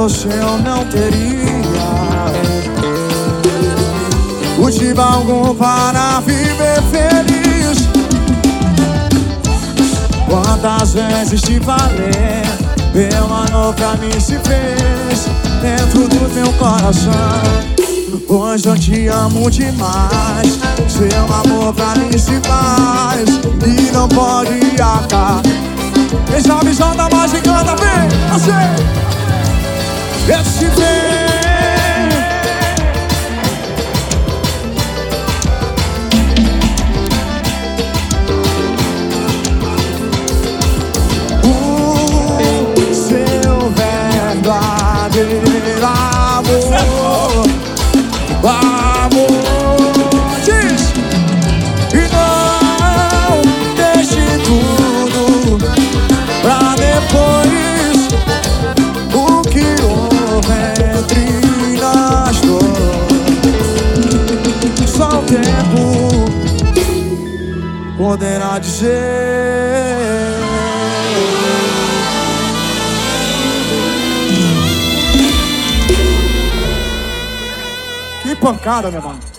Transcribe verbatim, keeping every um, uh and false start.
você eu não teria motivo algum para viver feliz. Quantas vezes te falei, meu amor pra mim se fez dentro do meu coração. Hoje eu te amo demais, seu amor pra mim se faz e não pode acabar. Essa visão da mais encanta, vem, você esse vem. O seu verdadeiro amor, amor, diz. E não deixe tudo pra depois. O que houve entre nós dois, só o tempo poderá dizer. Que pancada, meu irmão.